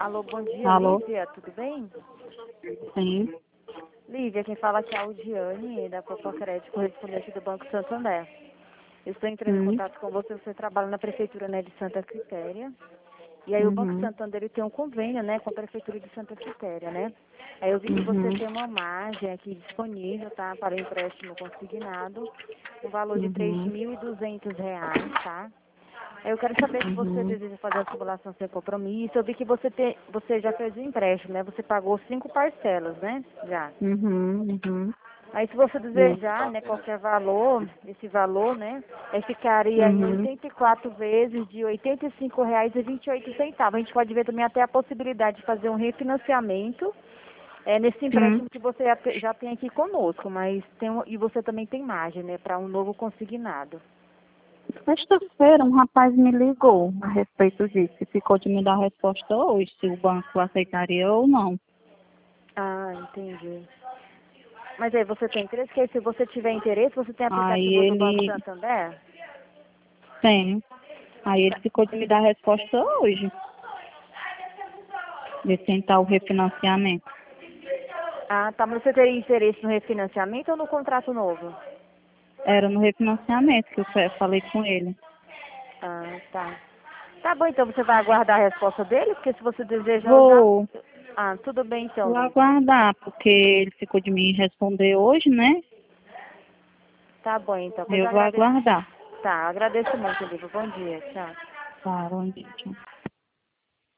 Alô, bom dia, Alô? Lívia, tudo bem? Sim. Lívia, quem fala aqui é a Audiane, da Propocrédito, correspondente do Banco Santander. Eu estou entrando em Sim. contato com você trabalha na Prefeitura, né, de Santa Quitéria. E aí o Banco Uhum. Santander ele tem um convênio, né, com a Prefeitura de Santa Quitéria, né? Aí eu vi que você Uhum. tem uma margem aqui disponível, tá, para o empréstimo consignado, no valor de Uhum. R$ 3.200, tá? Eu quero saber se você Uhum. deseja fazer a simulação sem compromisso. Eu vi que você já fez o empréstimo, né? Você pagou 5 parcelas, né? Já. Uhum. Uhum. Aí se você Uhum. desejar, né, qualquer valor, esse valor, né, ficaria em Uhum. 84 vezes de R$ 85,28. A gente pode ver também até a possibilidade de fazer um refinanciamento nesse Sim. empréstimo que você já tem aqui conosco, mas e você também tem margem, né, para um novo consignado. Sexta-feira, um rapaz me ligou a respeito disso e ficou de me dar a resposta hoje, se o banco aceitaria ou não. Ah, entendi. Mas aí você tem interesse? Que aí, se você tiver interesse, você tem Aí aplicativo do Banco ele Santander? tem. Aí ele ficou de me dar a resposta hoje, de tentar o refinanciamento. Ah, tá. Mas você teria interesse no refinanciamento ou no contrato novo? Era no refinanciamento que eu falei com ele. Ah, tá. Tá bom, então você vai aguardar a resposta dele? Porque se você deseja usar... Vou, Ah, tudo bem então, vou Lívia. aguardar, porque ele ficou de me responder hoje, né? Tá bom, então. Pois Eu eu vou agradeço. aguardar. Tá, agradeço muito, Lívia. Bom dia. Tchau. Tá, bom dia. Tchau.